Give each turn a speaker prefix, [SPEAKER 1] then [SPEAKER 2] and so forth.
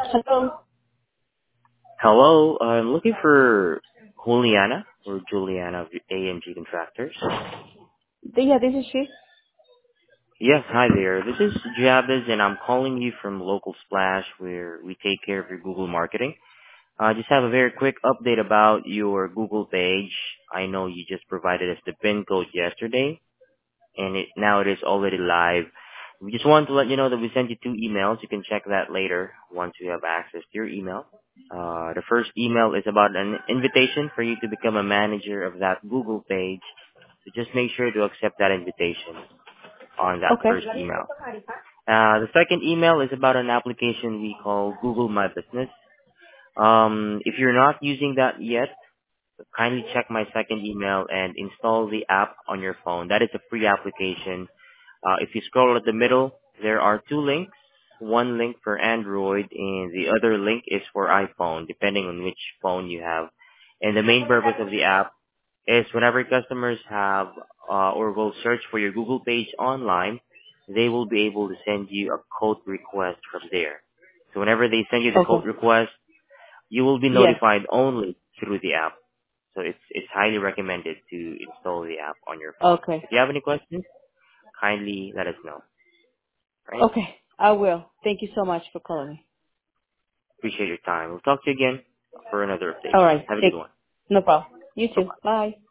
[SPEAKER 1] Hello.
[SPEAKER 2] Hello, I'm looking for Juliana or Juliana of AMG Contractors.
[SPEAKER 1] Yeah, this is she.
[SPEAKER 2] Yes, hi there. This is Jabez, and I'm calling you from Local Splash, where we take care of your Google marketing. I just have a very quick update about your Google page. I know you just provided us the PIN code yesterday, and now it is already live. We just want to let you know that we sent you two emails. You can check that later once you have access to your email. The first email is about an invitation for you to become a manager of that Google page. So just make sure to accept that invitation on that
[SPEAKER 1] Okay.
[SPEAKER 2] first email. The second email is about an application we call Google My Business. If you're not using that yet, kindly check my second email and install the app on your phone. That is a free application. If you scroll at the middle, there are two links. One link for Android and the other link is for iPhone, depending on which phone you have. And the main purpose of the app is whenever customers have or will search for your Google page online, they will be able to send you a code request from there. So whenever they send you the
[SPEAKER 1] Okay.
[SPEAKER 2] code request, you will be
[SPEAKER 1] Yes.
[SPEAKER 2] notified only through the app. So it's highly recommended to install the app on your phone.
[SPEAKER 1] Okay.
[SPEAKER 2] If you have any questions, kindly let us know. Right?
[SPEAKER 1] Okay. I will. Thank you so much for calling me.
[SPEAKER 2] Appreciate your time. We'll talk to you again for another update.
[SPEAKER 1] All right.
[SPEAKER 2] Have a good
[SPEAKER 1] Thank.
[SPEAKER 2] one.
[SPEAKER 1] No problem. You
[SPEAKER 2] Bye-bye.
[SPEAKER 1] too. Bye.